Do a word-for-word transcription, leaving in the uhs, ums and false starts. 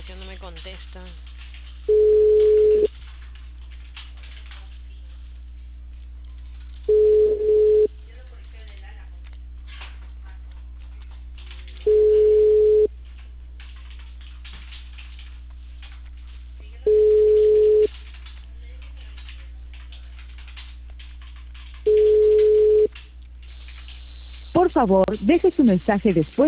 que no me contesta. Por favor, deje su mensaje después.